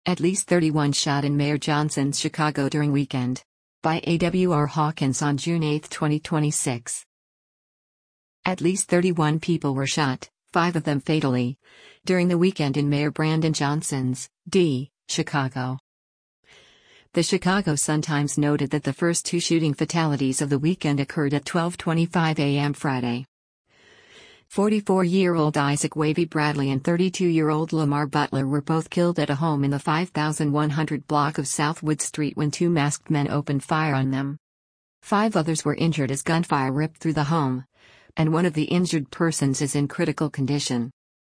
At least 31 shot in Mayor Johnson's Chicago during weekend. By A.W.R. Hawkins on June 8, 2026. At least 31 people were shot, 5 of them fatally, during the weekend in Mayor Brandon Johnson's, Chicago. The Chicago Sun-Times noted that the first 2 shooting fatalities of the weekend occurred at 12:25 a.m. Friday. 44-year-old Isaac Wavy Bradley and 32-year-old Lamar Butler were both killed at a home in the 5100 block of South Wood Street when 2 masked men opened fire on them. 5 others were injured as gunfire ripped through the home, and one of the injured persons is in critical condition.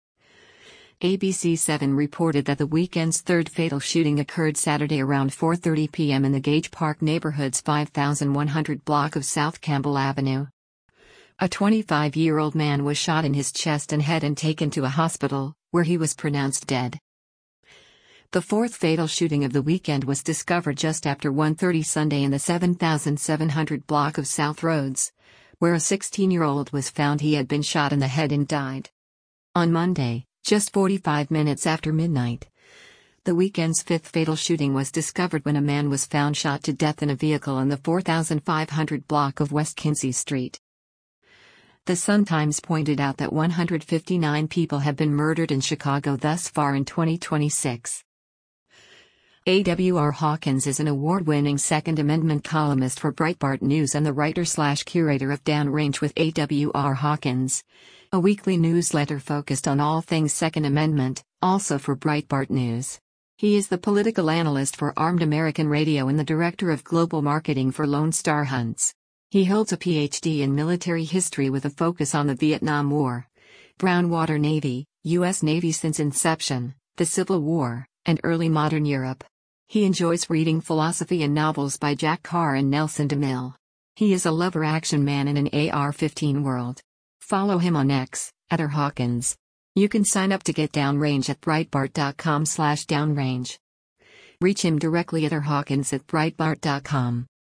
ABC 7 reported that the weekend's third fatal shooting occurred Saturday around 4:30 p.m. in the Gage Park neighborhood's 5100 block of South Campbell Avenue. A 25-year-old man was shot in his chest and head and taken to a hospital, where he was pronounced dead. The fourth fatal shooting of the weekend was discovered just after 1:30 Sunday in the 7700 block of South Rhodes, where a 16-year-old was found he had been shot in the head and died. On Monday, just 45 minutes after midnight, the weekend's fifth fatal shooting was discovered when a man was found shot to death in a vehicle in the 4500 block of West Quincy Street. The Sun-Times pointed out that 159 people have been murdered in Chicago thus far in 2026. A.W.R. Hawkins is an award-winning Second Amendment columnist for Breitbart News and the writer/curator of Downrange with A.W.R. Hawkins, a weekly newsletter focused on all things Second Amendment, also for Breitbart News. He is the political analyst for Armed American Radio and the director of global marketing for Lone Star Hunts. He holds a Ph.D. in military history with a focus on the Vietnam War, Brown Water Navy, U.S. Navy since inception, the Civil War, and early modern Europe. He enjoys reading philosophy and novels by Jack Carr and Nelson DeMille. He is a lover action man in an AR-15 world. Follow him on X, @RHawkins. You can sign up to get Downrange at Breitbart.com/downrange. Reach him directly at rhawkins@breitbart.com.